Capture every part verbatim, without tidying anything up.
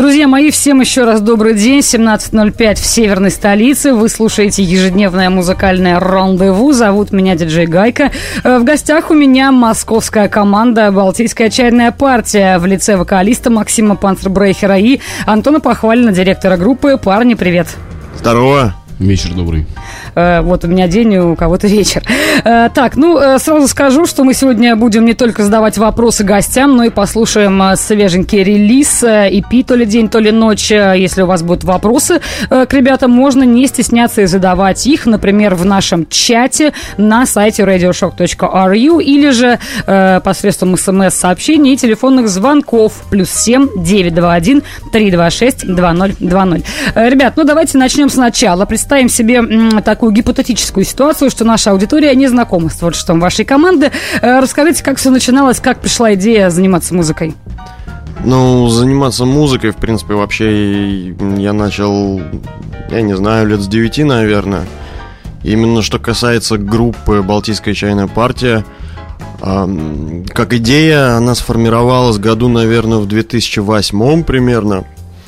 Друзья мои, всем еще раз добрый день. семнадцать ноль пять в северной столице. Вы слушаете ежедневное музыкальное рандеву. Зовут меня диджей Гайка. В гостях у меня московская команда «Балтийская чайная партия» в лице вокалиста Максима Панцербрейхера и Антона Похвалина, директора группы. Парни, привет. Здорово. Вечер добрый. Вот у меня день, у кого-то вечер. Так, ну, сразу скажу, что мы сегодня будем не только задавать вопросы гостям, но и послушаем свеженький релиз и пи, то ли день, то ли ночь. Если у вас будут вопросы к ребятам, можно не стесняться и задавать их, например, в нашем чате на сайте радиошок точка ар ю или же посредством смс-сообщений и телефонных звонков плюс семь девятьсот двадцать один триста двадцать шесть двадцать двадцать. Ребят, ну давайте начнем сначала. Представим себе так такую гипотетическую ситуацию, что наша аудитория не знакома с творчеством вашей команды. Расскажите, как все начиналось, как пришла идея заниматься музыкой? Ну, заниматься музыкой, в принципе, вообще я начал, я не знаю, лет с девяти, наверное. Именно что касается группы «Балтийская чайная партия», как идея, она сформировалась году, наверное, в две тысячи восьмом примерно.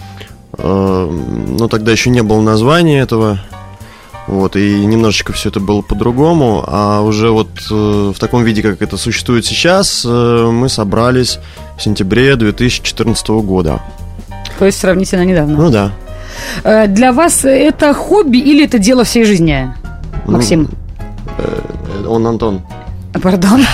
Но тогда еще не было названия этого. Вот, и немножечко все это было по-другому. А уже вот э, в таком виде, как это существует сейчас, э, мы собрались в сентябре две тысячи четырнадцатого года. То есть сравнительно недавно. Ну да. э, Для вас это хобби или это дело всей жизни, Максим? Ну, э, он Антон. Пардон.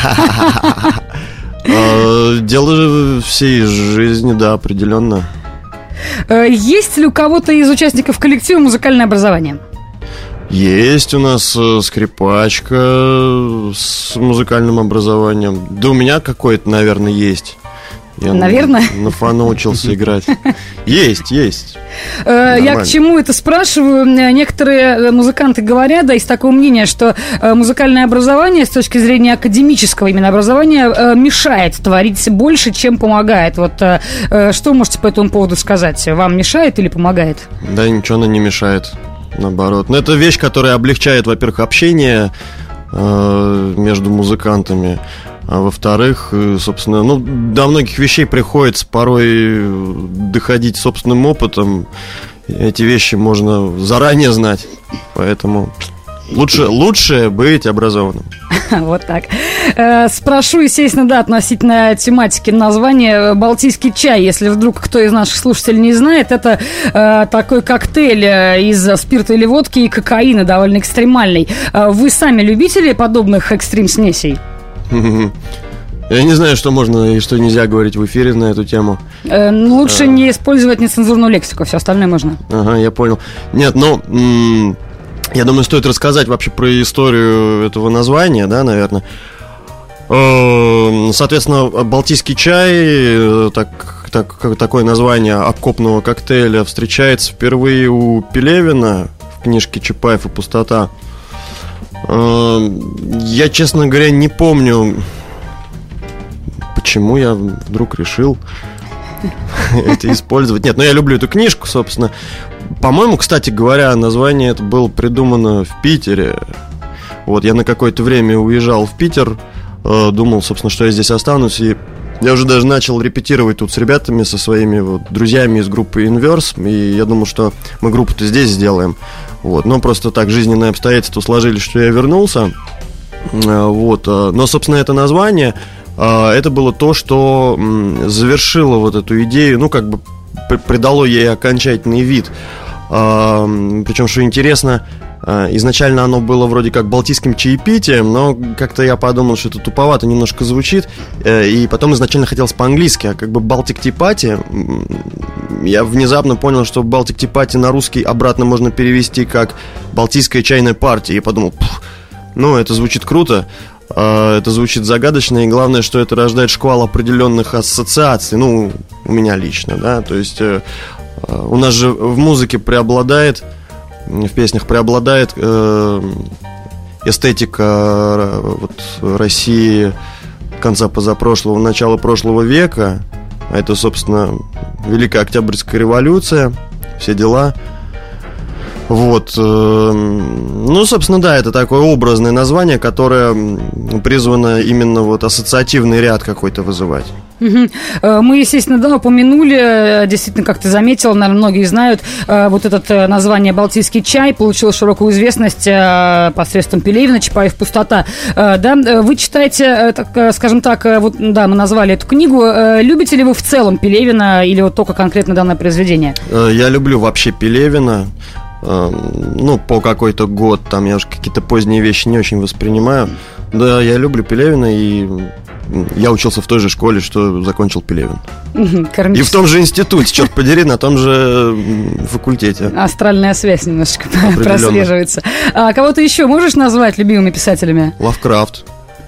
Дело всей жизни, да, определенно. Есть ли у кого-то из участников коллектива музыкальное образование? Есть у нас скрипачка с музыкальным образованием. Да у меня какое-то, наверное, есть. Я наверное? На фано учился играть. Есть, есть. Я к чему это спрашиваю? Некоторые музыканты говорят, да, есть такое мнение, что музыкальное образование с точки зрения академического именно образования мешает творить больше, чем помогает. Вот что можете по этому поводу сказать? Вам мешает или помогает? Да ничего она не мешает. Наоборот. Но это вещь, которая облегчает, во-первых, общение э, между музыкантами. А во-вторых, собственно, ну, до многих вещей приходится порой доходить собственным опытом. Эти вещи можно заранее знать. Поэтому лучше, лучше быть образованным. Вот так. Спрошу, естественно, да, относительно тематики названия «Балтийский чай». Если вдруг кто из наших слушателей не знает, это э, такой коктейль из спирта или водки и кокаина, довольно экстремальный. Вы сами любители подобных экстрим-смесей? Я не знаю, что можно и что нельзя говорить в эфире на эту тему. Э, лучше а... не использовать нецензурную лексику, все остальное можно. Ага, я понял. Нет, ну... М- Я думаю, стоит рассказать вообще про историю этого названия, да, наверное. Соответственно, балтийский чай, так, так, такое название окопного коктейля, встречается впервые у Пелевина в книжке «Чапаев и пустота». Я, честно говоря, не помню, почему я вдруг решил это использовать. Нет, ну я люблю эту книжку, собственно. По-моему, кстати говоря, название это было придумано в Питере. Вот, я на какое-то время уезжал в Питер, э, думал, собственно, что я здесь останусь. И я уже даже начал репетировать тут с ребятами, со своими вот друзьями из группы Инверс. И я думал, что мы группу-то здесь сделаем. Вот, но просто так жизненные обстоятельства сложились, что я вернулся. э, Вот, э, но, собственно, это название э, это было то, что э, завершило вот эту идею, ну, как бы придало ей окончательный вид. а, Причем, что интересно, изначально оно было вроде как балтийским чаепитием, но как-то я подумал, что это туповато немножко звучит. И потом изначально хотелось по-английски, а как бы Baltic Tea Party. Я внезапно понял, что Baltic Tea Party на русский обратно можно перевести как Балтийская чайная партия. И подумал, ну, это звучит круто. Это звучит загадочно, и главное, что это рождает шквал определенных ассоциаций. Ну, у меня лично, да. То есть э, у нас же в музыке преобладает, в песнях преобладает э, эстетика э, вот, России конца позапрошлого, начала прошлого века. Это, собственно, Великая Октябрьская революция, все дела. Вот, ну, собственно, да, это такое образное название, которое призвано именно вот ассоциативный ряд какой-то вызывать. Угу. Мы, естественно, да, упомянули, действительно, как ты заметил, наверное, многие знают, вот это название «Балтийский чай» получило широкую известность посредством Пелевина «Чапаев. Пустота». Да, вы читаете, так, скажем так, вот, да, мы назвали эту книгу. Любите ли вы в целом Пелевина или вот только конкретно данное произведение? Я люблю вообще Пелевина. Ну, по какой-то год, там я уже какие-то поздние вещи не очень воспринимаю. Да, я люблю Пелевина, и я учился в той же школе, что закончил Пелевин. И в том же институте, черт подери, на том же факультете. Астральная связь немножечко прослеживается. А кого-то еще можешь назвать любимыми писателями? Лавкрафт.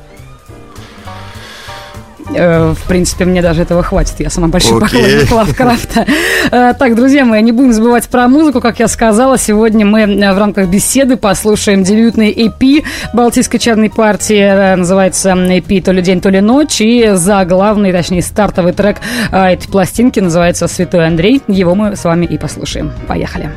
В принципе, мне даже этого хватит. Я сама большой okay. поклонник Лавкрафта. Так, друзья мои, не будем забывать про музыку. Как я сказала, сегодня мы в рамках беседы послушаем дебютный и пи Балтийской чайной партии. Называется и пи «То ли день, то ли ночь». И заглавный, точнее, стартовый трек этой пластинки называется «Святой Андрей». Его мы с вами и послушаем. Поехали.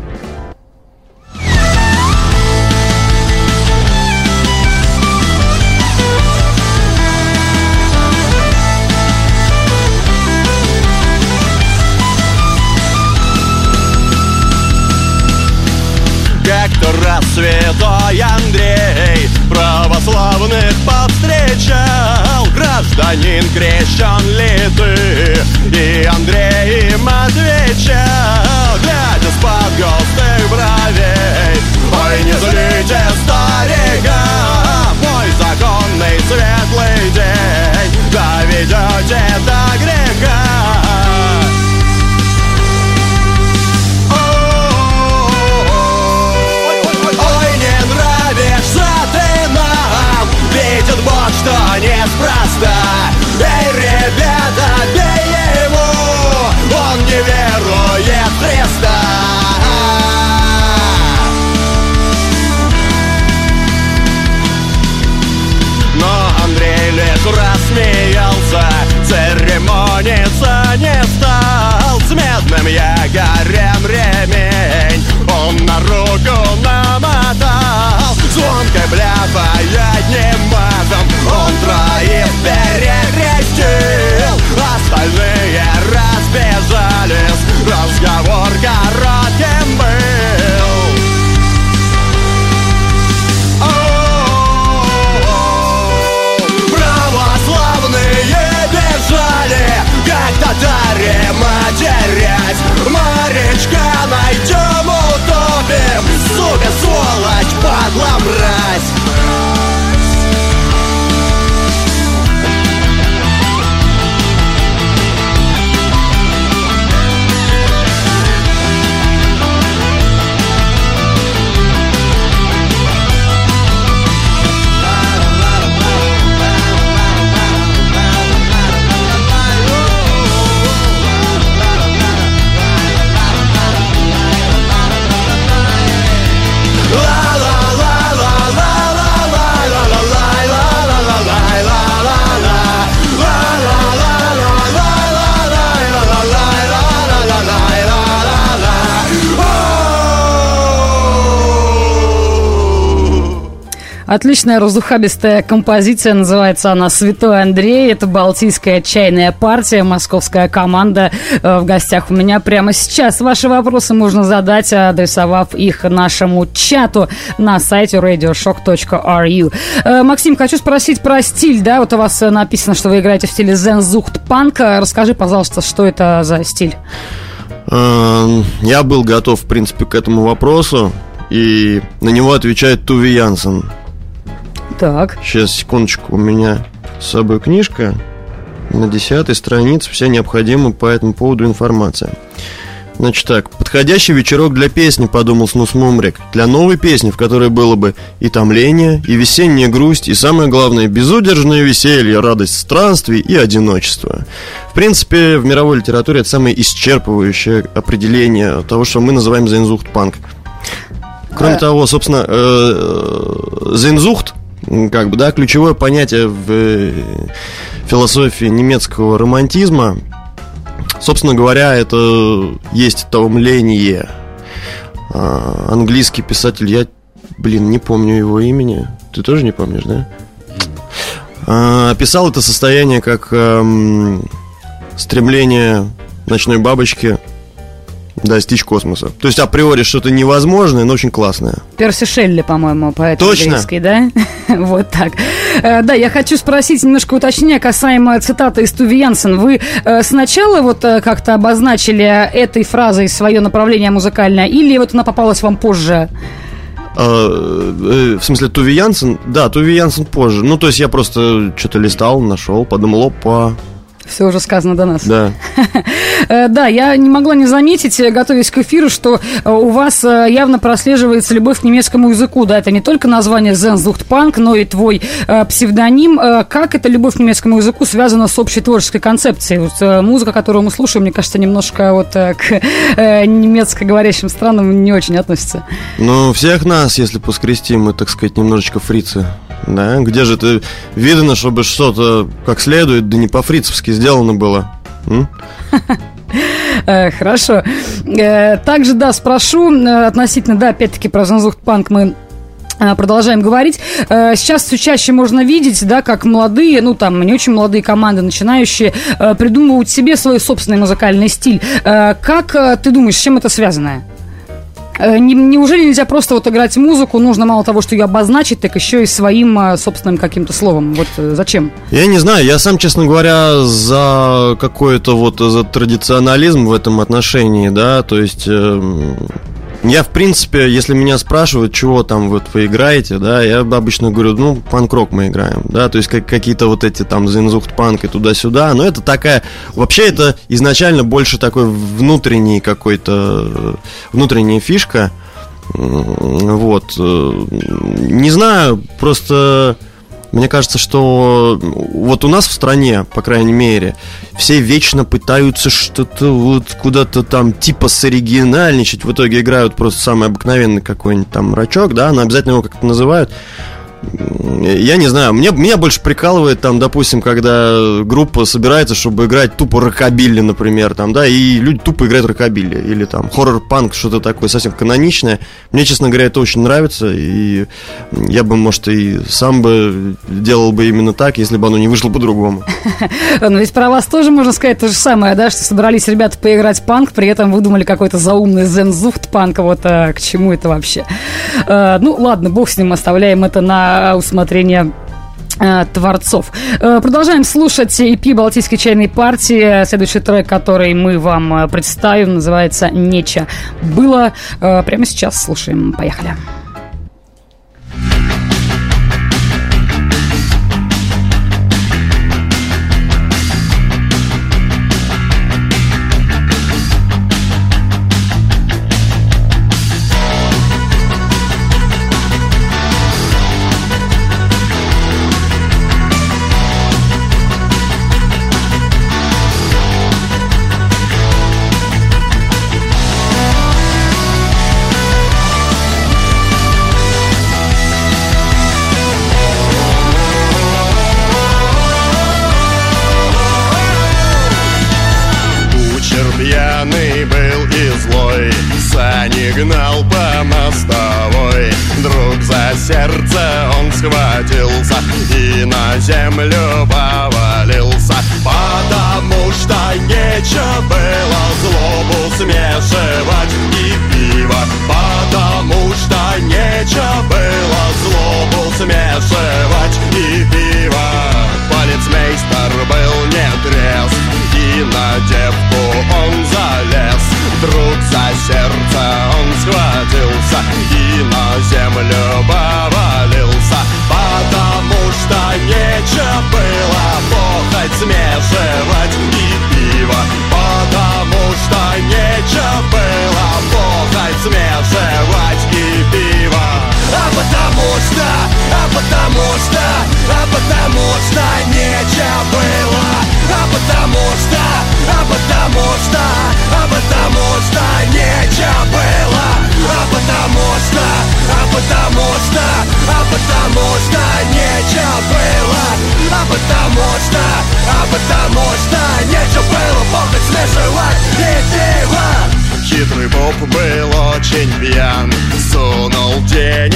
Как-то раз святой Андрей православных повстречал. Гражданин, крещен ли ты? И Андрей им отвечал, глядя с-под густых бровей: ой, не злите старика, мой законный светлый день доведете до греха. Видит Бог, что неспроста. Эй, ребята, бей его, он не верует в Христа. Но Андрей лишь рассмеялся, церемониться не стал. С медным якорем ремень он на руку намотал. Звонкой бляпой одним мазом он троих перекрестил. Остальные разбежались, разговор коротким был. Православные бежали, как татари матерясь. Морячка найдем, утопим, сука, сволочь, падла, мразь. Отличная разухабистая композиция, называется она «Святой Андрей». Это Балтийская чайная партия, московская команда в гостях у меня прямо сейчас. Ваши вопросы можно задать, адресовав их нашему чату на сайте радиошок точка ру. Максим, хочу спросить про стиль, да, вот у вас написано, что вы играете в стиле зензухт-панк. Расскажи, пожалуйста, что это за стиль? Я был готов, в принципе, к этому вопросу, и на него отвечает Туви Янсен. Так. Сейчас, секундочку, у меня с собой книжка. На десятой странице вся необходимая по этому поводу информация. Значит так, подходящий вечерок для песни, подумал Снус Мумрик. Для новой песни, в которой было бы и томление, и весенняя грусть, и самое главное, безудержное веселье, радость странствий и одиночества. В принципе, в мировой литературе это самое исчерпывающее определение того, что мы называем зензухт-панк. Кроме а... того, собственно, зензухт, как бы, да, ключевое понятие в философии немецкого романтизма. Собственно говоря, это есть томление. а, Английский писатель, я, блин, не помню его имени. Ты тоже не помнишь, да? А, описал это состояние как эм, стремление ночной бабочки достичь космоса. То есть априори что-то невозможное, но очень классное. Перси Шелли, по-моему, поэт Точно? английский, да? Вот так. Э, да, я хочу спросить немножко уточнения касаемо цитаты из Туве Янсен. Вы э, сначала вот э, как-то обозначили этой фразой свое направление музыкальное, или вот она попалась вам позже? В смысле, Туве Янсен? Да, Туве Янсен позже. Ну, то есть я просто что-то листал, нашел, подумал, опа. Все уже сказано до нас. Да. Да, я не могла не заметить, готовясь к эфиру, что у вас явно прослеживается любовь к немецкому языку. Да, это не только название Sehnsucht-Punk, но и твой псевдоним. Как эта любовь к немецкому языку связана с общей творческой концепцией? Вот музыка, которую мы слушаем, мне кажется, немножко вот к немецко-говорящим странам не очень относится. Ну, всех нас, если поскрести, мы, так сказать, немножечко фрицы. Да, где же это видно, чтобы что-то как следует, да не по-фрицевски сделано было? Хорошо. Также, да, спрошу относительно, да, опять-таки про Sehnsucht-Punk мы продолжаем говорить. Сейчас все чаще можно видеть, да, как молодые, ну там не очень молодые команды, начинающие, придумывают себе свой собственный музыкальный стиль. Как ты думаешь, с чем это связано? Неужели нельзя просто вот играть музыку? Нужно мало того, что ее обозначить, так еще и своим собственным каким-то словом. Вот зачем? Я не знаю, я сам, честно говоря, за какой-то вот за традиционализм в этом отношении, да, то есть э, я, в принципе, если меня спрашивают, чего там вот вы играете, да, я обычно говорю, ну, панк-рок мы играем, да, то есть как, какие-то вот эти там Sehnsucht-Punk и туда-сюда, но это такая, вообще это изначально больше такой внутренний какой-то, внутренняя фишка, вот, не знаю, просто... Мне кажется, что вот у нас в стране, по крайней мере, все вечно пытаются что-то вот куда-то там типа соригинальничать. В итоге играют просто самый обыкновенный какой-нибудь там рачок, да, но обязательно его как-то называют. Я не знаю, мне, меня больше прикалывает там, допустим, когда группа собирается, чтобы играть тупо рокобилли, например, там, да, и люди тупо играют рокобилли, или там хоррор-панк, что-то такое совсем каноничное. Мне, честно говоря, это очень нравится, и я бы, может, и сам бы делал бы именно так, если бы оно не вышло по-другому. Но ведь про вас тоже можно сказать то же самое, да, что собрались ребята поиграть панк, при этом выдумали какой-то заумный Sehnsucht-Punk, вот а к чему это вообще? А, ну, ладно, бог с ним, оставляем это на усмотрение э, творцов. Э, продолжаем слушать и пи Балтийской чайной партии. Следующий трек, который мы вам представим, называется «Неча было». Э, прямо сейчас слушаем. Поехали. Гнал по мостовой, вдруг за сердце он схватился и на землю повалился, потому что нечего было злобу смешивать и пиво, потому что нечего было злобу смешивать и пиво. Полицмейстер был не трезв, и на девку он залез. Вдруг за сердце он схватился и на землю повалился, потому что нечего было похоть смешивать и пиво, потому что нечего было похоть смешивать и пиво. А потому что, а потому что, а потому что нечего было, а потому что, а потому что, а потому что нечего было, а потому что, а потому что, а потому что нечего было, а потому что, а потому что нечего было похоть смешивать и пиво. Хитрый поп был очень пьян, сунул денежки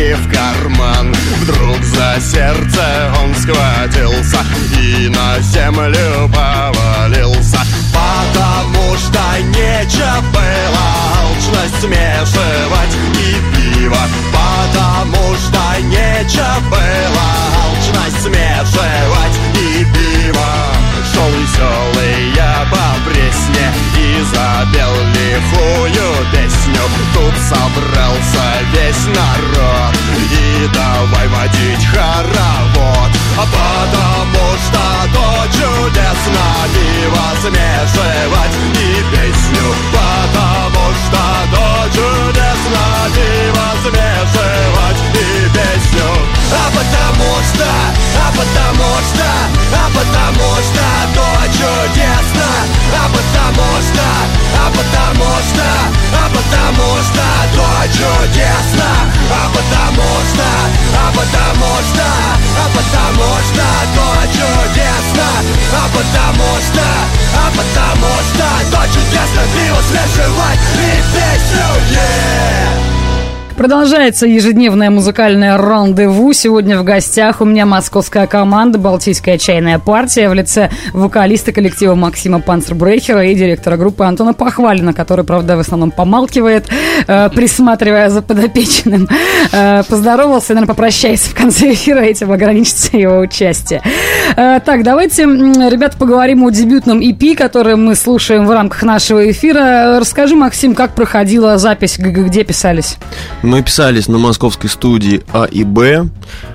руки в карман. Вдруг за сердце он схватился и на землю повалился. Потому что нечего было алчность смешивать и пиво. Потому что нечего было алчность смешивать и пиво. Шел веселый я по Пресне и запел лихую песню. Тут собрался весь народ и давай водить хоровод. А потому что то чудесно пиво смешивать и песню. Потому что то чудесно пиво смешивать и песню. А потому что, а потому что, а потому что то чудесно. А потому что, а потому что, а потому что то чудесно. А потому что, а потому что, а потому что то чудесно. А потому что, а потому что то чудесно пиво смешивать и песню, yeah! Продолжается ежедневное музыкальное рандеву. Сегодня в гостях у меня московская команда «Балтийская чайная партия» в лице вокалиста коллектива Максима Панцербрехера и директора группы Антона Похвалина, который, правда, в основном помалкивает, э, присматривая за подопечным. Э, поздоровался и, наверное, попрощается в конце эфира, этим ограничится его участие. Э, так, давайте, ребята, поговорим о дебютном и пи, который мы слушаем в рамках нашего эфира. Расскажи, Максим, как проходила запись, где писались? Мы писались на московской студии А и Б.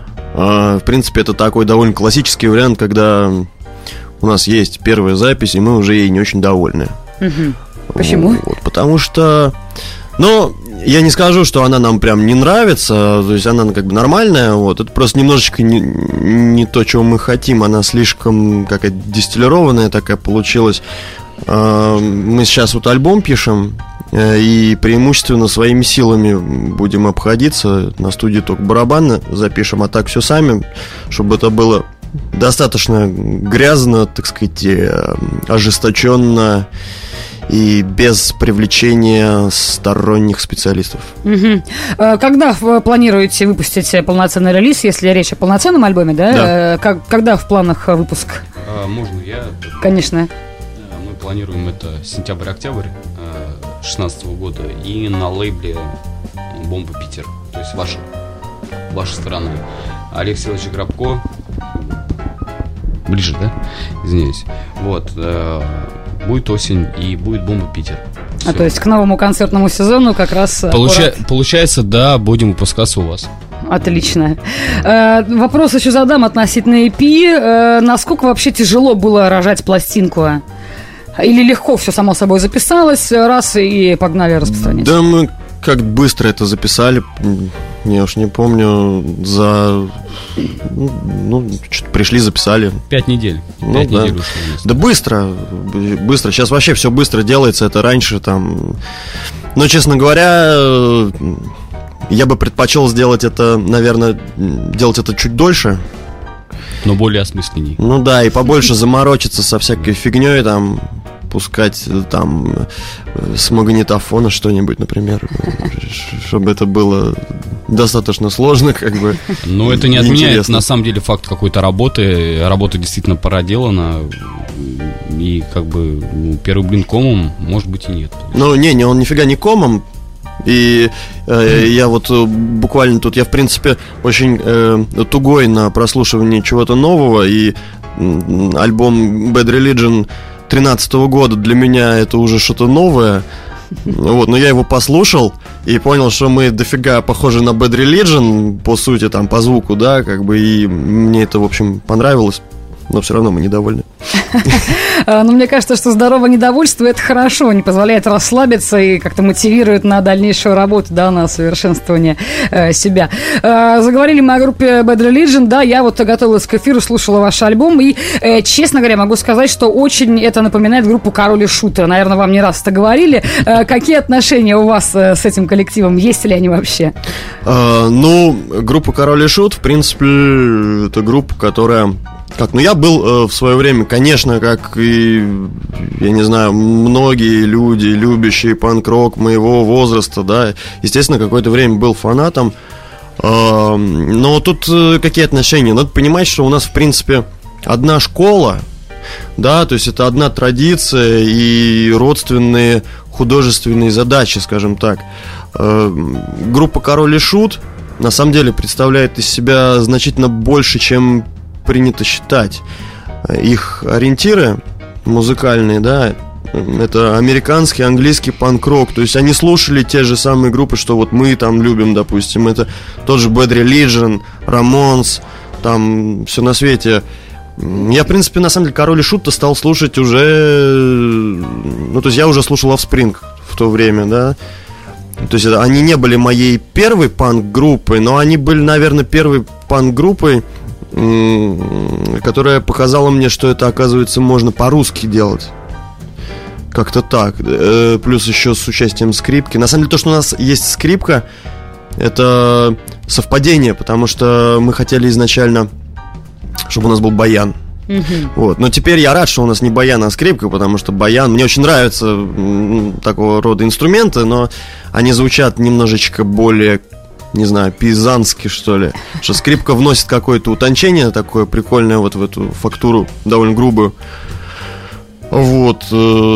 В принципе, это такой довольно классический вариант, когда у нас есть первая запись, и мы уже ей не очень довольны. Угу. Почему? Вот, потому что, ну, я не скажу, что она нам прям не нравится, то есть она как бы нормальная, вот. Это просто немножечко не, не то, чего мы хотим. Она слишком какая-то дистиллированная такая получилась. Мы сейчас вот альбом пишем, и преимущественно своими силами будем обходиться. На студии только барабаны запишем, а так все сами, чтобы это было достаточно грязно, так сказать, ожесточенно и без привлечения сторонних специалистов. Угу. Когда планируете выпустить полноценный релиз, если речь о полноценном альбоме, да? Да. Как, когда в планах выпуск? А, можно я? Конечно. Мы планируем это сентябрь-октябрь шестнадцатого года и на лейбле «Бомба Питер», то есть ваша, ваша сторона. Олег Силович Грабко, ближе, да? Извиняюсь. Вот, э, будет осень и будет «Бомба Питер». Все. А то есть к новому концертному сезону как раз... Получа... аккурат... Получается, да, будем выпускаться у вас. Отлично. Э, вопрос еще задам относительно и пи. Э, насколько вообще тяжело было рожать пластинку? Или легко все само собой записалось, раз и погнали распространять? Да мы как быстро это записали, я уж не помню, за... Ну, что-то пришли, записали. Пять недель. Ну, Пять да. недель ушли. Да быстро, быстро. Сейчас вообще все быстро делается, это раньше там... Но, честно говоря, я бы предпочел сделать это, наверное, делать это чуть дольше. Но более осмысленней. Ну да, и побольше заморочиться со всякой фигней, там, пускать там с магнитофона что-нибудь, например, чтобы это было достаточно сложно, как бы. Но это не отменяет, на самом деле, факт какой-то работы. Работа действительно проделана. И как бы ну, первый блин комом, может быть, и нет. Ну, не, не, он нифига не комом. И э, я вот буквально тут, я в принципе очень э, тугой на прослушивании чего-то нового. И э, альбом Bad Religion тринадцатого года для меня это уже что-то новое. Вот, но я его послушал и понял, что мы дофига похожи на Bad Religion, по сути, там, по звуку, да, как бы, и мне это, в общем, понравилось. Но все равно мы недовольны. Но мне кажется, что здоровое недовольство – это хорошо, не позволяет расслабиться и как-то мотивирует на дальнейшую работу, да, на совершенствование э, себя. Э, заговорили мы о группе Bad Religion, да, я вот готовилась к эфиру, слушала ваш альбом, и, э, честно говоря, могу сказать, что очень это напоминает группу Король и Шут. Наверное, вам не раз это говорили. Э, какие отношения у вас э, с этим коллективом? Есть ли они вообще? А, ну, группа Король и Шут, в принципе, это группа, которая... Как, ну я был э, в свое время, конечно, как и, я не знаю, многие люди, любящие панк-рок моего возраста, да, естественно, какое-то время был фанатом. Но тут какие отношения? Надо понимать, что у нас, в принципе, одна школа, да, то есть это одна традиция и родственные художественные задачи, скажем так. Группа «Король и Шут» на самом деле представляет из себя значительно больше, чем принято считать. Их ориентиры музыкальные, да, это американский, английский панк-рок. То есть они слушали те же самые группы, что вот мы там любим, допустим. Это тот же Bad Religion, Ramones, там все на свете. Я, в принципе, на самом деле «Король и Шут»-то стал слушать уже... Ну, то есть я уже слушал Offspring в то время, да. То есть это, они не были моей первой панк-группой, но они были, наверное, первой панк-группой, которая показала мне, что это, оказывается, можно по-русски делать. Как-то так. Плюс еще с участием скрипки. На самом деле, то, что у нас есть скрипка, это совпадение, потому что мы хотели изначально, чтобы у нас был баян. Mm-hmm. Вот. Но теперь я рад, что у нас не баян, а скрипка, потому что баян... Мне очень нравятся такого рода инструменты, но они звучат немножечко более, не знаю, пейзански, что ли. Что скрипка вносит какое-то утончение такое прикольное вот в эту фактуру, довольно грубую. Вот.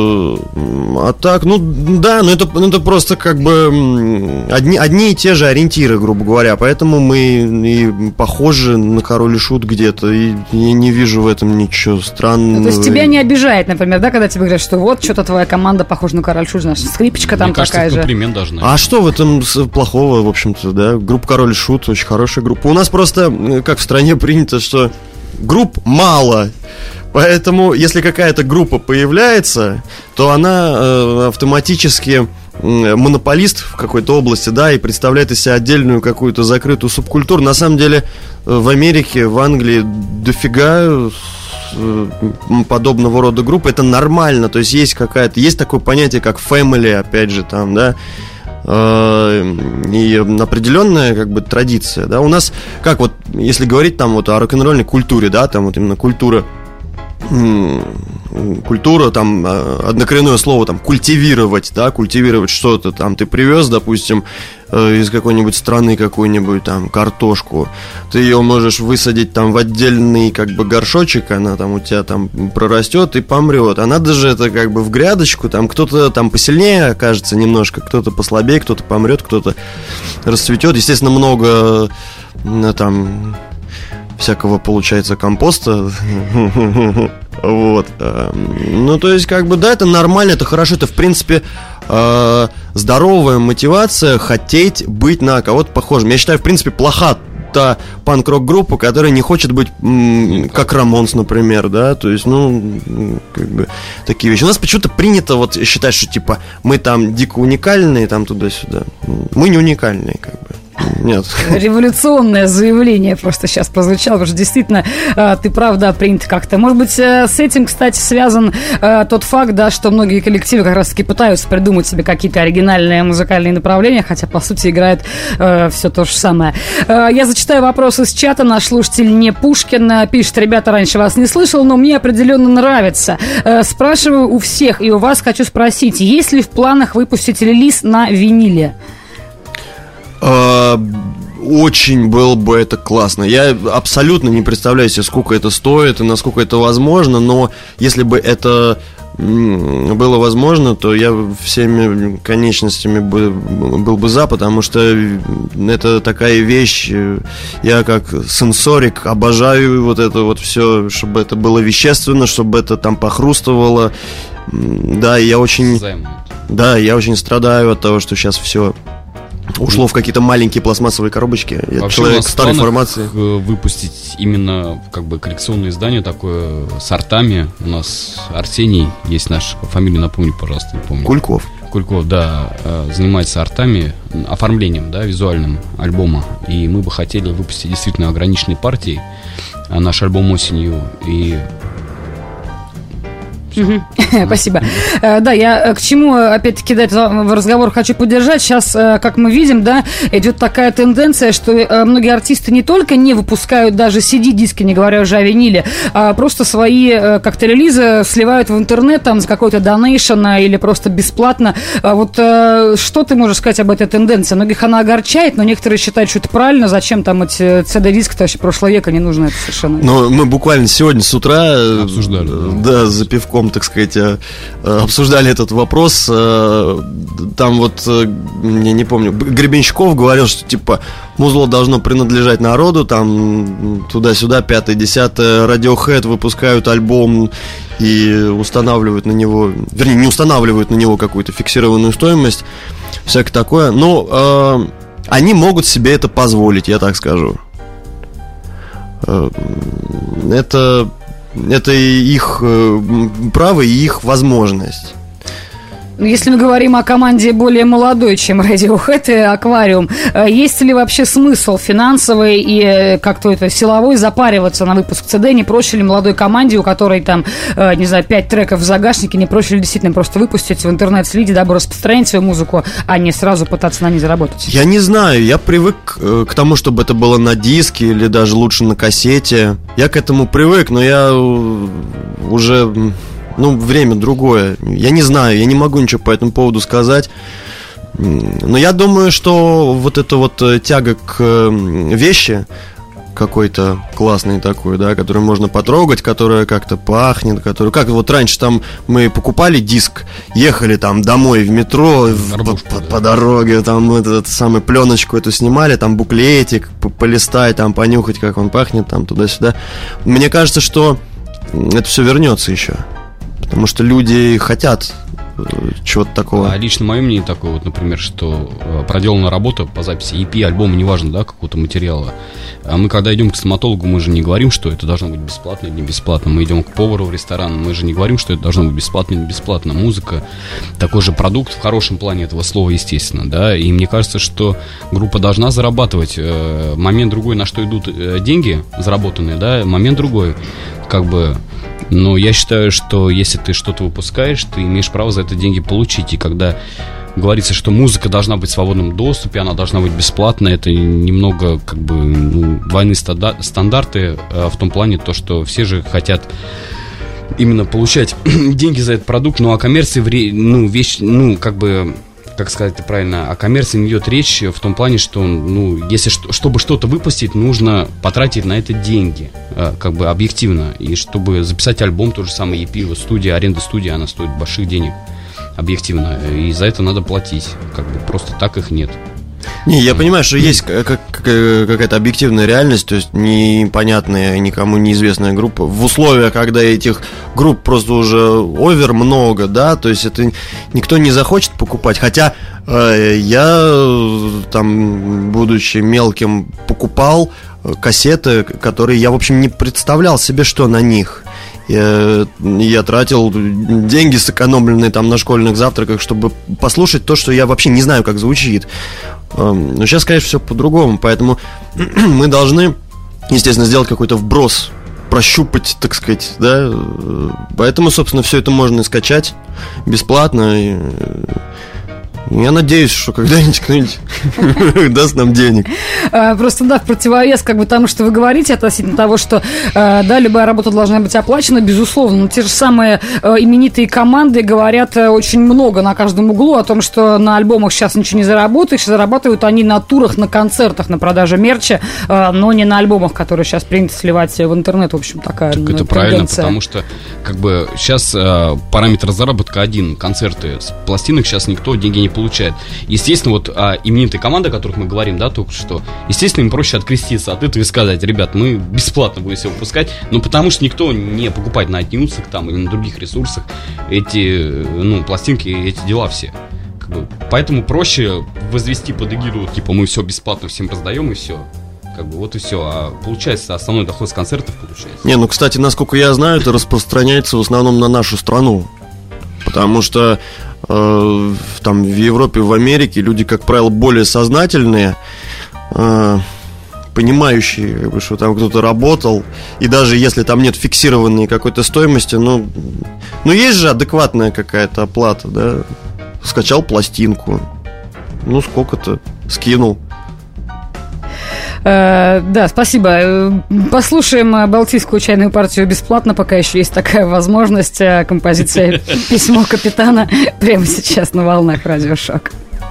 А так, ну да, но это, ну, это просто как бы одни, одни и те же ориентиры, грубо говоря. Поэтому мы и похожи на «Король и Шут» где-то. И я не вижу в этом ничего странного. Ну, то есть тебя не обижает, например, да, когда тебе говорят, что вот что-то твоя команда похожа на «Король и Шут», знаешь, скрипочка там. Мне кажется, такая же. Комплимент должны. А что в этом плохого, в общем-то, да? Группа «Король и Шут» очень хорошая группа. У нас просто, как в стране принято, что групп мало. Поэтому, если какая-то группа появляется, то она э, автоматически э, монополист в какой-то области, да, и представляет из себя отдельную какую-то закрытую субкультуру. На самом деле, в Америке, в Англии дофига э, подобного рода групп. Это нормально, то есть есть какая-то, есть такое понятие, как family, опять же, там, да, и определенная как бы традиция, да. У нас, как вот, если говорить там вот о рок-н-ролльной культуре, да, там вот именно культура, культура, там, однокоренное слово, там, культивировать, да, культивировать что-то, там, ты привез, допустим, из какой-нибудь страны какую-нибудь, там, картошку, ты ее можешь высадить, там, в отдельный, как бы, горшочек, она, там, у тебя, там, прорастет и помрет, а надо же это, как бы, в грядочку, там, кто-то, там, посильнее окажется немножко, кто-то послабее, кто-то помрет, кто-то расцветет, естественно, много, там... всякого, получается, компоста. Вот. Ну, то есть, как бы, да, это нормально, это хорошо. Это, в принципе, здоровая мотивация хотеть быть на кого-то похожим. Я считаю, в принципе, плоха та панк-рок-группа, которая не хочет быть как Рамонс, например, да, то есть, ну, как бы, такие вещи. У нас почему-то принято вот считать, что, типа, мы там дико уникальные, там, туда-сюда. Мы не уникальные, как бы. Нет. Революционное заявление просто сейчас прозвучало, потому что действительно ты прав, да, принято как-то. Может быть, с этим, кстати, связан тот факт, да, что многие коллективы как раз-таки пытаются придумать себе какие-то оригинальные музыкальные направления, хотя, по сути, играет э, все то же самое. Э, я зачитаю вопрос из чата. Наш слушатель не Пушкин пишет: ребята, раньше вас не слышал, но мне определенно нравится. Э, спрашиваю у всех, и у вас хочу спросить, есть ли в планах выпустить релиз на виниле? Очень было бы это классно. Я абсолютно не представляю себе, сколько это стоит и насколько это возможно, но если бы это было возможно, то я всеми конечностями бы, был бы за, потому что это такая вещь. Я как сенсорик обожаю вот это вот все, чтобы это было вещественно, чтобы это там похрустывало. Да, я очень... Да, я очень страдаю от того, что сейчас все ушло в какие-то маленькие пластмассовые коробочки. Я вообще человек старой формации. Выпустить именно как бы коллекционное издание такое с артами. У нас Арсений есть наш, фамилию напомни, пожалуйста, не помню. Кульков. Кульков, да, занимается артами, оформлением, да, визуальным альбома. И мы бы хотели выпустить действительно ограниченные партии. Наш альбом осенью. И Спасибо. Да, я к чему, опять-таки, да, этот разговор хочу поддержать. Сейчас, как мы видим, да, идет такая тенденция, что многие артисты не только не выпускают даже си ди-диски, не говоря уже о виниле, а просто свои как-то релизы сливают в интернет там за какой-то донейшн или просто бесплатно. Вот что ты можешь сказать об этой тенденции? Многих она огорчает, но некоторые считают, что это правильно. Зачем там эти си ди-диски вообще прошлого века, не нужно это совершенно. Ну, мы буквально сегодня с утра обсуждали, да, за пивком, так сказать, обсуждали этот вопрос. Там вот, я не помню, Гребенщиков говорил, что типа музло должно принадлежать народу, там туда-сюда, пятое, десятое, Radiohead выпускают альбом и устанавливают на него, вернее, не устанавливают на него какую-то фиксированную стоимость, всякое такое. Но э, они могут себе это позволить, я так скажу. Э, это, это их право и их возможность. Если мы говорим о команде более молодой, чем Radiohead и Аквариум, есть ли вообще смысл финансовый и как-то это силовой запариваться на выпуск си ди? Не проще ли молодой команде, у которой там, не знаю, пять треков в загашнике, не проще ли действительно просто выпустить в интернет-слиде, дабы распространить свою музыку, а не сразу пытаться на ней заработать? Я не знаю, я привык к тому, чтобы это было на диске или даже лучше на кассете. Я к этому привык, но я уже... Ну, время другое. Я не знаю, я не могу ничего по этому поводу сказать. Но я думаю, что вот эта вот тяга к вещи какой-то классный такой, да, который можно потрогать, которая как-то пахнет, который, как вот раньше там мы покупали диск, ехали там домой в метро Арбушку, по, да. по дороге, там эту самую пленочку эту снимали, там буклетик, полистать, там понюхать, как он пахнет, там туда-сюда. Мне кажется, что это все вернется еще. Потому что люди хотят чего-то такого. А лично мое мнение такое, вот, например, что проделана работа по записи и пи, альбома, неважно, да, какого-то материала. А мы, когда идем к стоматологу, мы же не говорим, что это должно быть бесплатно или не бесплатно. Мы идем к повару в ресторан, мы же не говорим, что это должно быть бесплатно или не бесплатно. Музыка такой же продукт в хорошем плане этого слова, естественно, да. И мне кажется, что группа должна зарабатывать. Момент другой, на что идут деньги заработанные, да, момент другой, как бы. Но я считаю, что если ты что-то выпускаешь, ты имеешь право за это деньги получить. И когда говорится, что музыка должна быть в свободном доступе, она должна быть бесплатной, это немного как бы ну, двойные стандарты в том плане, то, что все же хотят именно получать деньги за этот продукт. Ну, о коммерции, ну, вещь, ну, как бы... как сказать это правильно, о коммерции не идет речь в том плане, что, ну, если чтобы что-то выпустить, нужно потратить на это деньги, как бы объективно. И чтобы записать альбом, то же самое, и пи, студия, аренда студии, она стоит больших денег, объективно. И за это надо платить, как бы просто так их нет. Не, я понимаю, что есть какая-то объективная реальность, то есть непонятная, никому неизвестная группа. В условиях, когда этих групп просто уже овер много, да, то есть это никто не захочет покупать. Хотя э, я, там, будучи мелким, покупал кассеты, которые я, в общем, не представлял себе, что на них. Я, я тратил деньги, сэкономленные там на школьных завтраках, чтобы послушать то, что я вообще не знаю, как звучит. Но сейчас, конечно, все по-другому. Поэтому мы должны, естественно, сделать какой-то вброс, прощупать, так сказать, да. Поэтому, собственно, все это можно скачать бесплатно. И я надеюсь, что когда-нибудь кто-нибудь даст нам денег. Просто, да, в противовес как бы тому, что вы говорите относительно того, что, да, любая работа должна быть оплачена, безусловно. Но те же самые именитые команды говорят очень много на каждом углу о том, что на альбомах сейчас ничего не заработаешь. Зарабатывают они на турах, на концертах, на продаже мерча, но не на альбомах, которые сейчас принято сливать в интернет. В общем, такая так тенденция. Это правильно, потому что как бы сейчас параметр заработка один. Концерты. С пластинок сейчас никто деньги не получает. Естественно, вот а, именитые команды, о которых мы говорим, да, только что, естественно, им проще откреститься от этого и сказать: ребят, мы бесплатно будем все выпускать, но потому что никто не покупает на iTunes там, или на других ресурсах эти, ну, пластинки, эти дела все. Как бы, поэтому проще возвести под эгиду, типа, мы все бесплатно всем раздаем и все. Как бы вот и все. А получается, основной доход с концертов получается. Не, ну, кстати, насколько я знаю, это распространяется в основном на нашу страну. Потому что э, там в Европе, в Америке люди, как правило, более сознательные. Э, понимающий, что там кто-то работал, и даже если там нет фиксированной какой-то стоимости, ну, ну есть же адекватная какая-то оплата, да, скачал пластинку, ну сколько-то, скинул. Uh, да, спасибо. Послушаем Балтийскую чайную партию бесплатно, пока еще есть такая возможность. Композиция «Письмо капитана» прямо сейчас на волнах Радио Шок.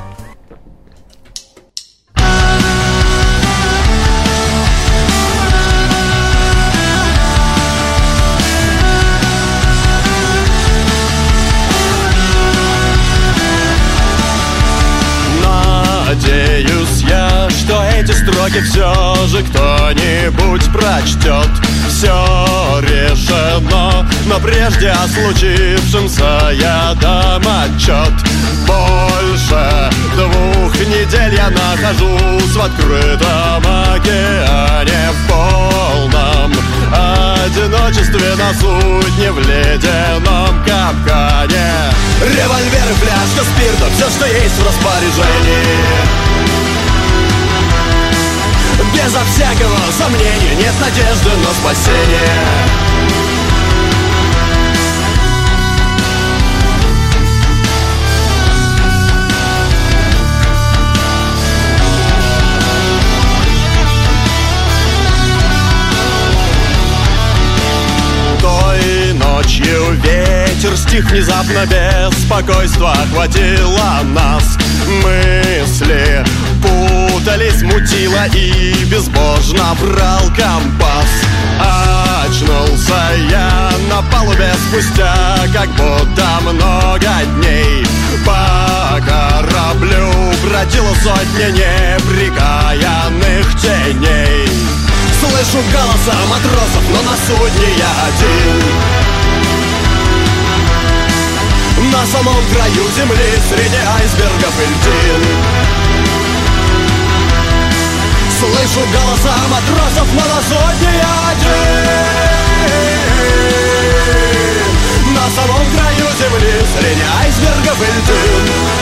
Надеюсь я, что эти строки все же кто-нибудь прочтет. Все решено, но прежде о случившемся я дам отчет. Больше двух недель я нахожусь в открытом океане, в полном одиночестве на судне в ледяном капкане. Револьвер и фляжка спирта, все, что есть в распоряжении. Безо всякого сомнения, нет надежды на спасение. Той ночью ветер стих внезапно, беспокойство охватило нас. Мысли путались, мутило и безбожно врал компас. Очнулся я на палубе спустя как будто много дней. По кораблю бродило сотня неприкаянных теней. Слышу голоса матросов, но на судне я один. На самом краю земли, среди айсбергов и льдин. Слышу голоса матросов, но на судне я один. На самом краю земли, среди айсбергов и льдин.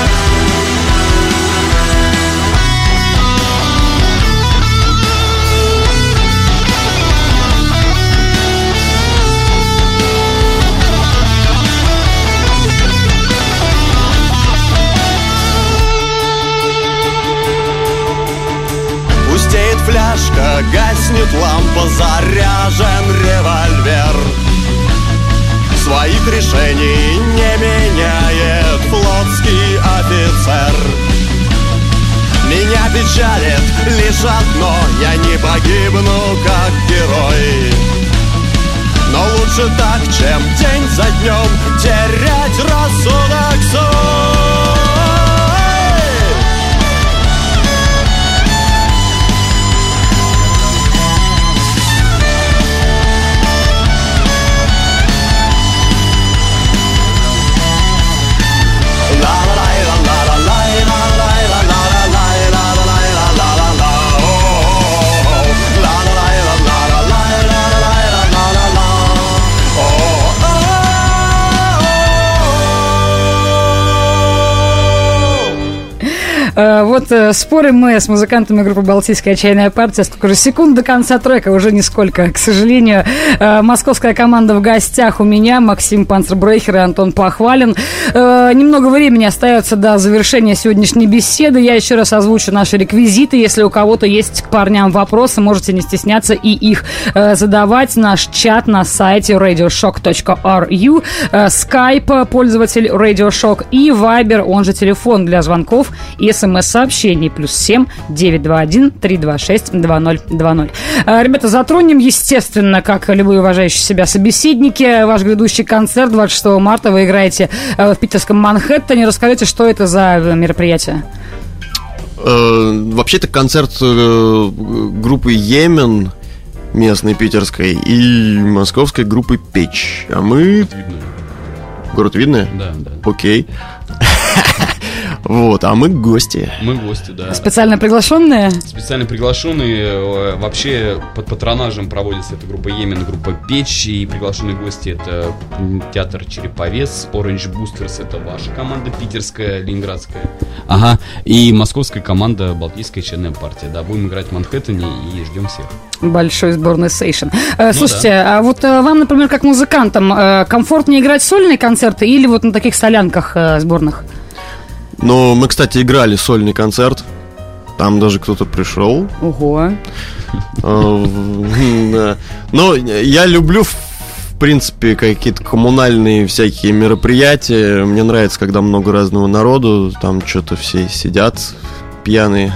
Пустеет фляжка, гаснет лампа, заряжен револьвер. Своих решений не меняет флотский офицер. Меня печалит лишь одно: я не погибну как герой. Но лучше так, чем день за днем терять рассудок свой. Вот спорим мы с музыкантами группы «Балтийская чайная партия». Сколько же секунд до конца трека? Уже нисколько, к сожалению. Московская команда в гостях у меня. Максим Панцербрейхер и Антон Похвалин. Немного времени остается до завершения сегодняшней беседы. Я еще раз озвучу наши реквизиты. Если у кого-то есть к парням вопросы, можете не стесняться и их задавать. Наш чат на сайте радиошок точка ру, скайп, пользователь радиошок, и вайбер, он же телефон для звонков и смс-сообщений, плюс семь девятьсот двадцать один триста двадцать шесть двадцать ноль двадцать ноль. Ребята, затронем, естественно, как любые уважающие себя собеседники, ваш грядущий концерт двадцать шестого марта. Вы играете в питерском Манхэттене. Расскажите, что это за мероприятие? Вообще, это концерт группы «Йемен», местной питерской, и московской группы «Печь». А мы... Город Видное? Да, да. Окей. Вот, а мы гости. Мы гости, да. Специально приглашенные? Специально приглашенные. Вообще под патронажем проводится эта группа Йемен, группа Печь. И приглашенные гости это театр Череповец, Orange Boosters, это ваша команда питерская, ленинградская. Ага. И московская команда Балтийская чайная партия. Да, будем играть в Манхэттене и ждем всех. Большой сборный сейшн. Ну, Слушайте, да. а вот вам, например, как музыкантам, комфортнее играть сольные концерты или вот на таких солянках сборных? Ну, мы, кстати, играли сольный концерт. Там даже кто-то пришел. Ого. Но я люблю, в принципе, какие-то коммунальные всякие мероприятия. Мне нравится, когда много разного народу. Там что-то все сидят пьяные.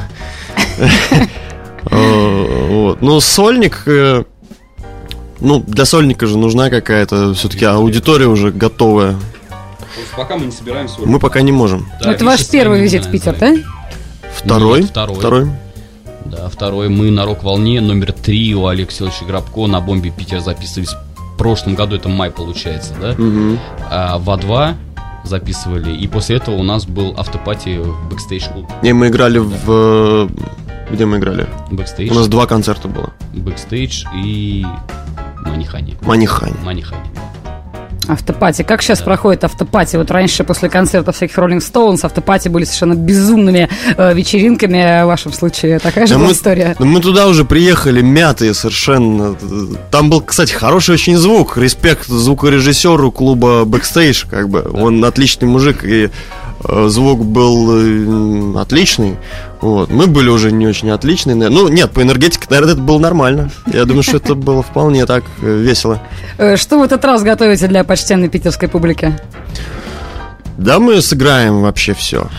Вот. Ну, сольник, ну, для сольника же нужна какая-то все-таки аудитория уже готовая. Пока мы не собираем сольник. Мы пока не можем. Да, это ваш первый визит в Питер, да? Второй? Нет, второй. Второй. Да, второй. Мы на рок-волне номер три у Алексея Ильича Грабко на бомбе Питер записывались в прошлом году, это май получается, да? Угу. А в А2 записывали, и после этого у нас был автопати в бэкстейдж-клуб. Не, мы играли в... Где мы играли? Бэкстейдж. У нас два концерта было. Бэкстейдж и Манихани. Манихани. Манихани. Автопати. Как сейчас Да. проходит автопати? Вот раньше, после концертов всяких Rolling Stones, автопати были совершенно безумными э, вечеринками. В вашем случае такая же Да была мы, история? да мы туда уже приехали мятые совершенно. Там был, кстати, хороший очень звук. Респект звукорежиссеру клуба Backstage, как бы. Да. Он отличный мужик, и э, звук был э, отличный. Вот. Мы были уже не очень отличные. Ну, нет, по энергетике, наверное, это было нормально. Я думаю, что это было вполне так э, весело. Э, Что в этот раз готовите для почтенной питерской публики? Да, мы сыграем вообще все.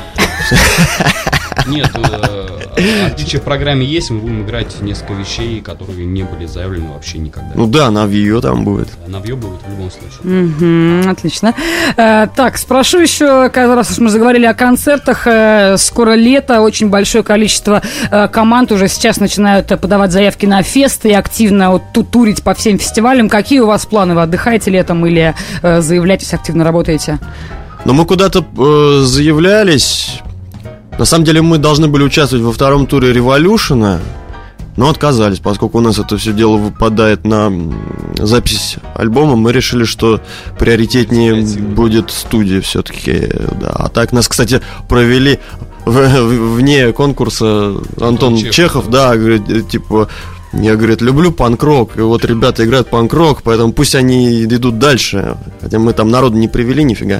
Нет, э, отличие в программе есть, мы будем играть несколько вещей, которые не были заявлены вообще никогда. Ну да, Навье там будет. Навье будет в любом случае. Мгм, отлично. Э, так, спрошу еще, когда раз уж мы заговорили о концертах, э, скоро лето, очень большое количество э, команд уже сейчас начинают э, подавать заявки на фесты и активно вот, ту- турить по всем фестивалям. Какие у вас планы? Вы отдыхаете летом или э, заявляетесь, активно работаете? Но мы куда-то э, заявлялись. На самом деле мы должны были участвовать во втором туре Революшена, но отказались, поскольку у нас это все дело выпадает на м, запись альбома. Мы решили, что приоритетнее Креативно. будет студия все-таки. Да. А так нас, кстати, провели в- в- вне конкурса Антон Чехов. Чехов, да, говорит, э, типа... Я, говорит, люблю панк-рок, и вот ребята играют панк-рок, поэтому пусть они идут дальше. Хотя мы там народу не привели нифига.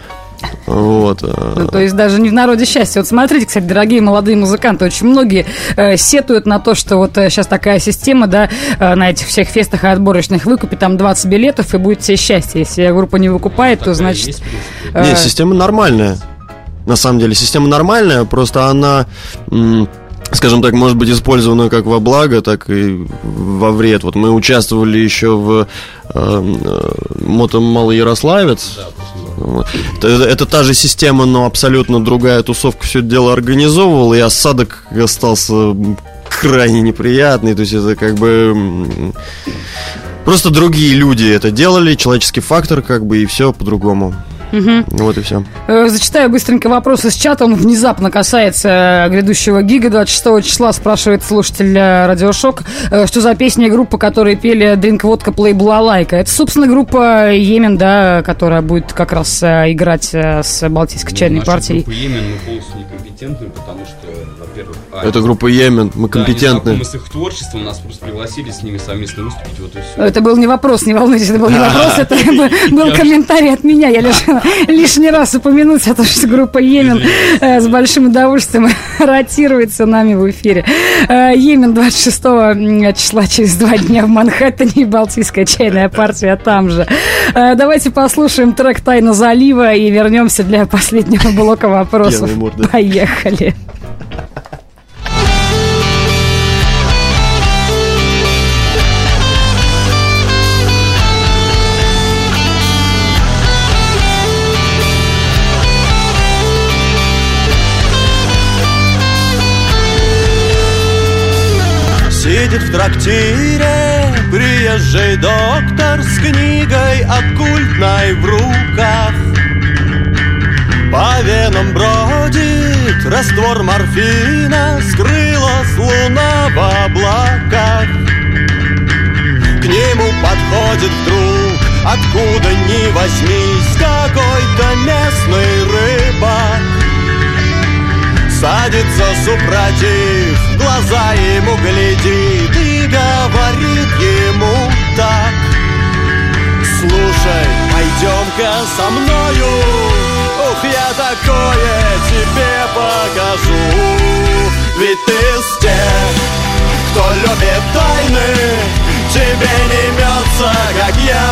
Вот. Ну, то есть даже не в народе счастье. Вот смотрите, кстати, дорогие молодые музыканты, очень многие э, сетуют на то, что вот э, сейчас такая система, да, э, на этих всех фестах и отборочных выкупит там двадцать билетов и будет все счастье. Если группа не выкупает, то Такая значит... есть, в принципе. э, Не, система нормальная. На самом деле, система нормальная, просто она, м, скажем так, может быть использована как во благо, так и во вред. Вот мы участвовали еще в э, э, Мото Малоярославец. Да, просто, да. Вот. Это, это та же система, но абсолютно другая тусовка все это дело организовывала, и осадок остался крайне неприятный. То есть это как бы м, просто другие люди это делали, человеческий фактор, как бы, и все по-другому. Мгм. Вот и все. Э, Зачитаю быстренько вопрос из чата. Он внезапно касается э, грядущего гига. двадцать шестого числа спрашивает слушатель э, Радиошок, э, что за песня и группа, которые пели Drink Vodka Play Балалайка. Это, собственно, группа Йемен, да, которая будет как раз э, играть э, с Балтийской Ну, чайной наша партией. группа Йемен, мы полностью некомпетентны, потому что, во-первых... а, Это группа Йемен, мы да, они компетентны. знакомы с их творчеством, нас просто пригласили с ними совместно выступить, вот и все. Это был не вопрос, не волнуйтесь, это был не вопрос, это был- был комментарий от меня. Я лишь лишний раз упомянуть о том, что группа Йемен э, с большим удовольствием ротируется нами в эфире. Э, Йемен двадцать шестого числа, через два дня в Манхэттене, и Балтийская чайная партия там же. Э, Давайте послушаем трек «Тайна залива» и вернемся для последнего блока вопросов. Пьяные морды. Поехали. Сидит в трактире приезжий доктор с книгой оккультной в руках. По венам бродит раствор морфина, скрылась луна в облаках. К нему подходит вдруг, откуда ни возьмись, какой-то местный рыбак. Садится супротив, в глаза ему глядит и говорит ему так: слушай, пойдем-ка со мною, ух, я такое тебе покажу. Ведь ты из тех, кто любит тайны, тебе не имется, как я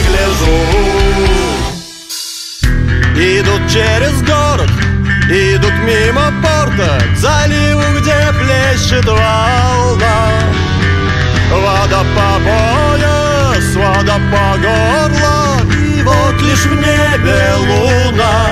погляжу. Идут через город, идут мимо порта, к заливу, где плещет волна. Вода по пояс, вода по горло, и вот лишь в небе луна.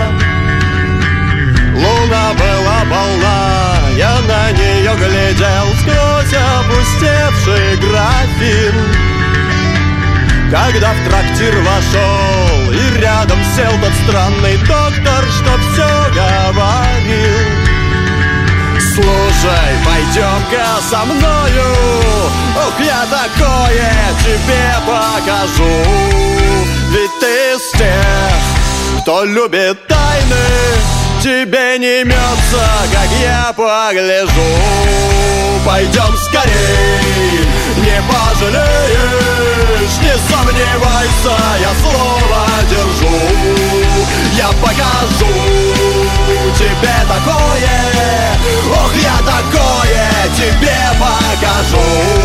Луна была полна, я на нее глядел сквозь опустевший графин. Когда в трактир вошел и рядом сел тот странный доктор, что все говорил: слушай, пойдем-ка со мною, ух, я такое тебе покажу. Ведь ты из тех, кто любит тайны, тебе не имется, как я погляжу. Пойдем скорей, не пожалеешь, не сомневайся, я слово держу. Я покажу тебе такое, ох, я такое тебе покажу.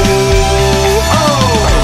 Оу!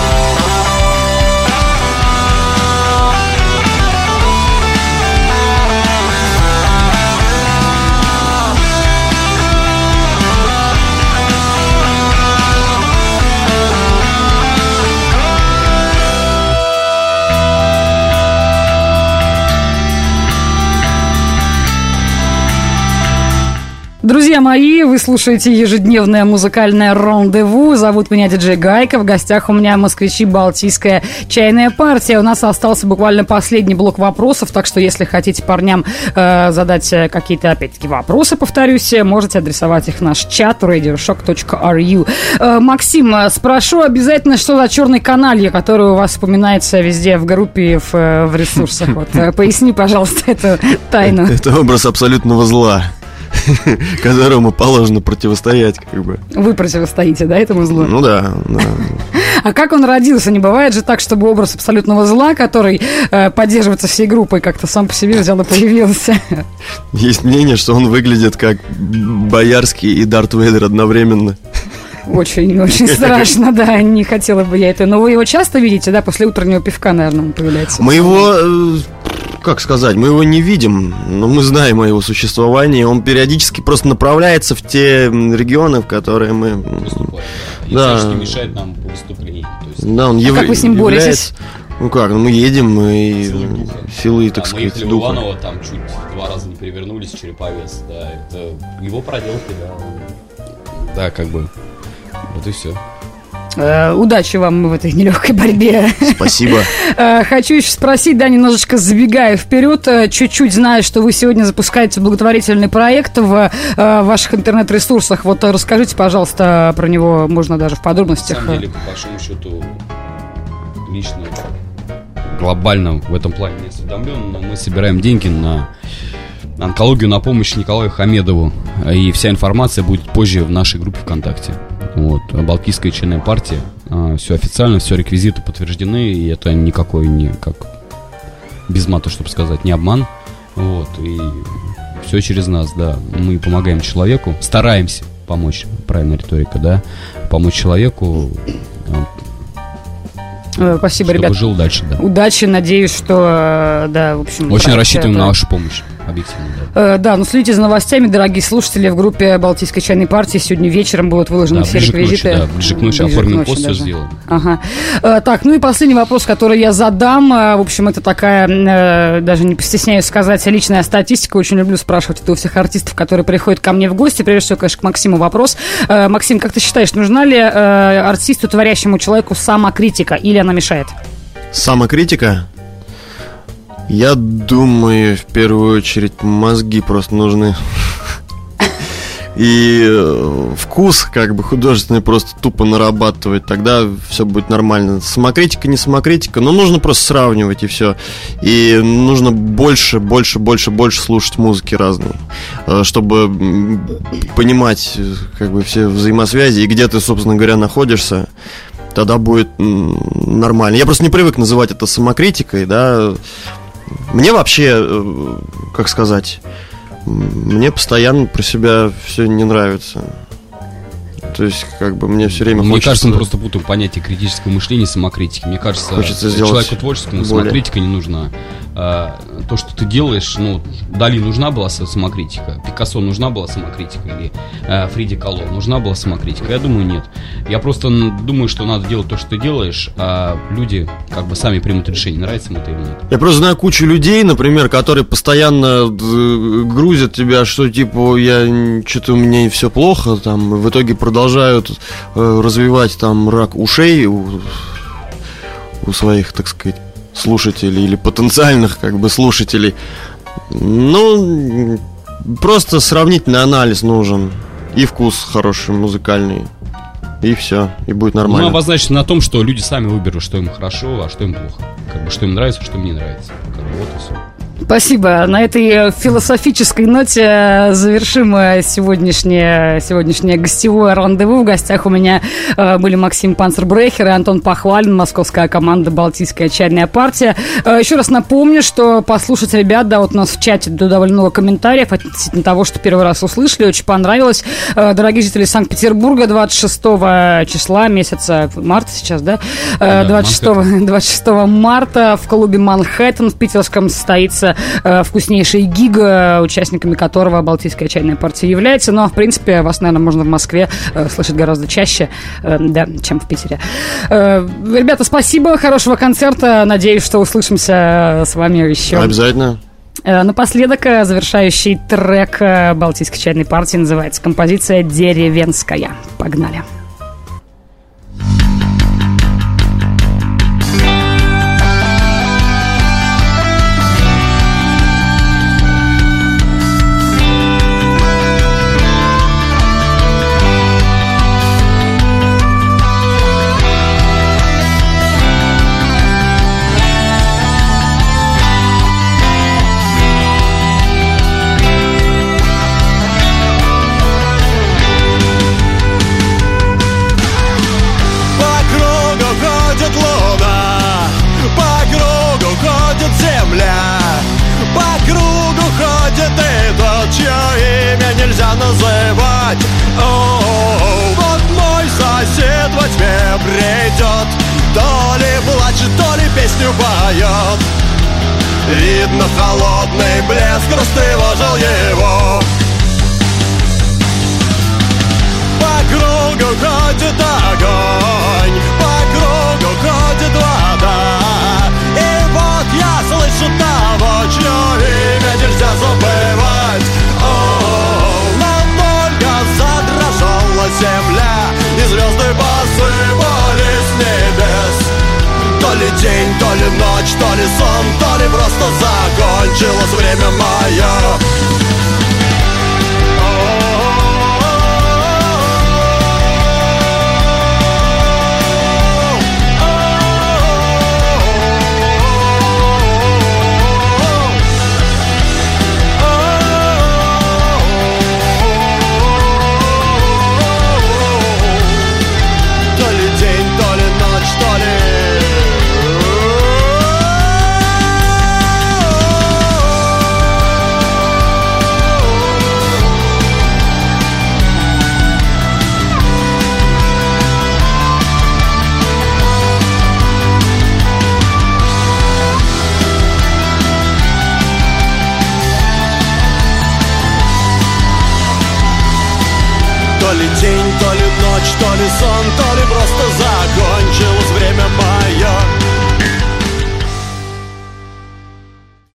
Друзья мои, вы слушаете ежедневное музыкальное рандеву. Зовут меня диджей Гайка. В гостях у меня москвичи «Балтийская чайная партия». У нас остался буквально последний блок вопросов, так что если хотите парням э, задать какие-то, опять-таки, вопросы, повторюсь, можете адресовать их в наш чат radio shock точка ар ю. Э, Максим, спрошу обязательно, что за черный каналья, который у вас вспоминается везде в группе, в, в ресурсах. Вот, поясни, пожалуйста, эту тайну. Это образ абсолютного зла, которому положено противостоять, как бы. Вы противостоите, да, этому злу? Ну да, да. А как он родился? Не бывает же так, чтобы образ абсолютного зла, который э, поддерживается всей группой, как-то сам по себе взял и появился? Есть мнение, что он выглядит как Боярский и Дарт Вейдер одновременно. Очень-очень страшно, да, не хотела бы я это. Но вы его часто видите, да, после утреннего пивка, наверное, он появляется? Мы его... Э, как сказать, мы его не видим, но мы знаем о его существовании. Он периодически просто направляется в те регионы, в которые мы... Выступаем, да. И не мешает нам по выступлению. То есть... Да, он а яв... как вы с ним является... боретесь? Ну как, ну мы едем, и Силы духа. силы, так да, сказать, мы ехали в духа. Иваново, там чуть два раза не перевернулись, Череповец, да, это его проделки, да. Да, как бы, вот и все. Э, удачи вам в этой нелегкой борьбе. Спасибо. Э, хочу еще спросить, да, немножечко забегая вперед, э, чуть-чуть знаю, что вы сегодня запускаете благотворительный проект в э, ваших интернет-ресурсах. Вот э, расскажите, пожалуйста, про него, можно даже в подробностях. На самом деле, по большому счету, лично, глобально в этом плане не осведомлен, но мы собираем деньги на онкологию, на помощь Николаю Хамедову. И вся информация будет позже в нашей группе ВКонтакте. Вот, Балтийская чайная партия. А, все официально, все реквизиты подтверждены, и это никакой не как без мата, чтобы сказать, не обман. Вот, и все через нас, да. Мы помогаем человеку, стараемся помочь, правильная риторика, да, помочь человеку. Спасибо, ребят. Чтобы жил дальше, да. Удачи, надеюсь, что, да, в общем... Очень рассчитываем это... на вашу помощь, объективно, Э, да. да, ну следите за новостями, дорогие слушатели. В группе Балтийской чайной партии сегодня вечером будут выложены Да, все ближе к ночи, реквизиты. да, ближе к ночи оформим пост, все сделаем. Ага. Э, так, ну и последний вопрос, который я задам. Э, в общем, это такая, э, даже не постесняюсь сказать, личная статистика. Очень люблю спрашивать это у всех артистов, которые приходят ко мне в гости. Прежде всего, конечно, к Максиму вопрос. Э, Максим, как ты считаешь, нужна ли э, артисту, творящему человеку, самокритика, или она мешает? Самокритика? Я думаю, в первую очередь мозги просто нужны. И вкус, как бы, художественный просто тупо нарабатывать. Тогда все будет нормально. Самокритика, не самокритика, но нужно просто сравнивать, и все. И нужно больше, больше, больше, больше слушать музыки разной, чтобы понимать, как бы, все взаимосвязи и где ты, собственно говоря, находишься. Тогда будет нормально. Я просто не привык называть это самокритикой, да. Мне вообще, как сказать, мне постоянно про себя все не нравится. То есть, как бы, мне все время Мне хочется... кажется, мы просто путаем понятие критического мышления и самокритики. Мне кажется, хочется человеку творческому более... самокритика не нужна. А, то, что ты делаешь, ну, Дали нужна была самокритика, Пикассо нужна была самокритика, или а, Фриди Кало нужна была самокритика? Я думаю, нет. Я просто думаю, что надо делать то, что ты делаешь, а люди как бы сами примут решение, нравится им это или нет. Я просто знаю кучу людей, например, которые постоянно грузят тебя, что типа я что-то у меня все плохо, там, в итоге продолжают э, развивать там рак ушей у, у своих, так сказать, слушателей или потенциальных, как бы, слушателей. Ну, просто сравнительный анализ нужен. И вкус хороший, музыкальный. И все, и будет нормально. Ну, обозначено на том, что люди сами выберут, что им хорошо, а что им плохо. Как бы, что им нравится, что им не нравится. Как бы, вот и все. Спасибо. На этой философической ноте завершим сегодняшнее, сегодняшнее гостевое рандеву. В гостях у меня были Максим Панцербрехер и Антон Похвалин, московская команда «Балтийская чайная партия». Еще раз напомню, что послушать ребят, да, вот у нас в чате довольно много комментариев относительно того, что первый раз услышали, очень понравилось. Дорогие жители Санкт-Петербурга, двадцать шестого числа месяца марта сейчас, да? двадцать шестого, двадцать шестого марта в клубе «Манхэттен» в питерском состоится вкуснейший гига, участниками которого Балтийская чайная партия является. Но, в принципе, вас, наверное, можно в Москве э, слышать гораздо чаще, э, да, чем в Питере. Э, ребята, спасибо, хорошего концерта. Надеюсь, что услышимся с вами еще. Обязательно. Э, напоследок, завершающий трек Балтийской чайной партии называется композиция «Деревенская». Погнали. Называть. О-о-о, вот мой сосед во тьме придет, то ли плачет, то ли песню поет. Видно холодный блеск, растревожил его. По кругу ходит огонь, по кругу ходит вода. И вот я слышу того, чье имя нельзя забывать. Земля, и звезды посыпались с небес. То ли день, то ли ночь, то ли сон, то ли просто закончилось время мое. То ли день, то ли ночь, то ли сон, то ли просто закончилось время.